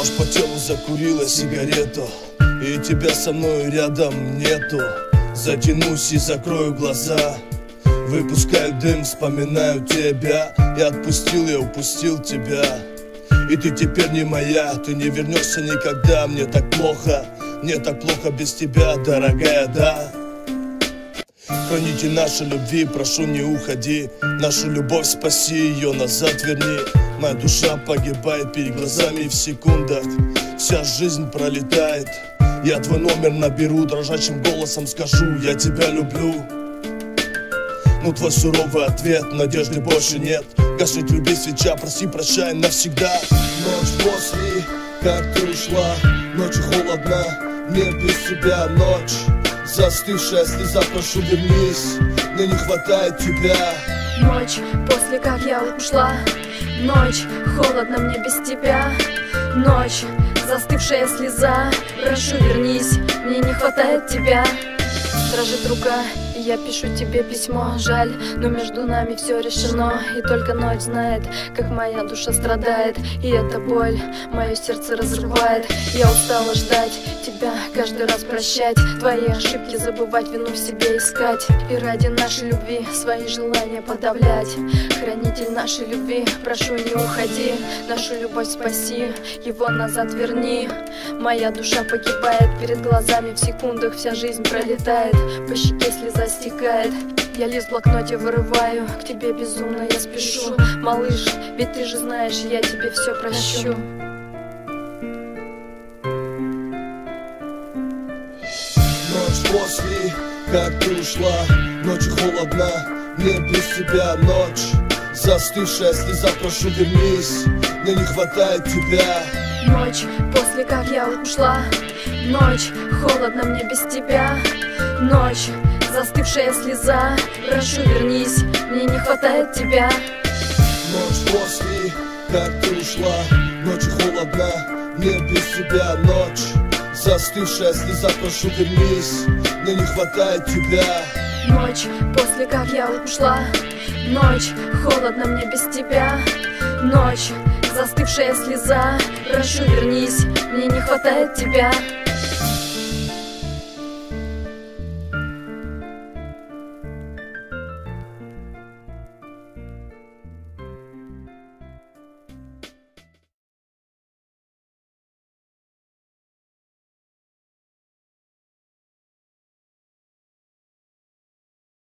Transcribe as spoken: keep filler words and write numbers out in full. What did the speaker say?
Нож по телу закурила сигарету, и тебя со мной рядом нету. Затянусь и закрою глаза, выпускаю дым, вспоминаю тебя. Я отпустил, я упустил тебя, и ты теперь не моя. Ты не вернешься никогда, мне так плохо, мне так плохо без тебя, дорогая, да. Хранитель нашей любви, прошу, не уходи. Нашу любовь спаси, ее назад верни. Моя душа погибает перед глазами в секундах. Вся жизнь пролетает. Я твой номер наберу, дрожащим голосом скажу: я тебя люблю. Ну твой суровый ответ: надежды больше нет. Гаснет любви свеча, прости, прощай навсегда. Ночь после, как ты ушла, ночью холодно, мне без тебя. Ночь застывшая слеза, прошу, вернись, мне не хватает тебя. Ночь после, как я ушла, ночь холодно, мне без тебя. Ночь застывшая слеза, прошу, вернись, мне не хватает тебя. Дрожит рука, и я пишу тебе письмо. Жаль, но между нами все решено, и только ночь знает, как моя душа страдает. И эта боль мое сердце разрывает. Я устала ждать тебя, каждый раз прощать, твои ошибки забывать, вину в себе искать, и ради нашей любви свои желания подавлять. Хранитель нашей любви, прошу, не уходи, нашу любовь спаси, его назад верни. Моя душа погибает перед глазами в секундах, вся жизнь пролетает, по щеке слеза стекает. Я лист в блокноте вырываю, к тебе безумно я спешу. Малыш, ведь ты же знаешь, я тебе все прощу. Ночь после, как ты ушла, ночью холодно, мне без тебя. Ночь застывшая слеза, прошу, вернись, мне не хватает тебя. Ночь после, как я ушла, ночь холодно, мне без тебя. Ночь застывшая слеза, прошу, вернись, мне не хватает тебя. Ночь после, как ты ушла, ночью холодно, мне без тебя. Ночь застывшая слеза, прошу, вернись, мне не хватает тебя. Ночь после, как я ушла, ночь холодно, мне без тебя. Ночь застывшая слеза, прошу, вернись, мне не хватает тебя.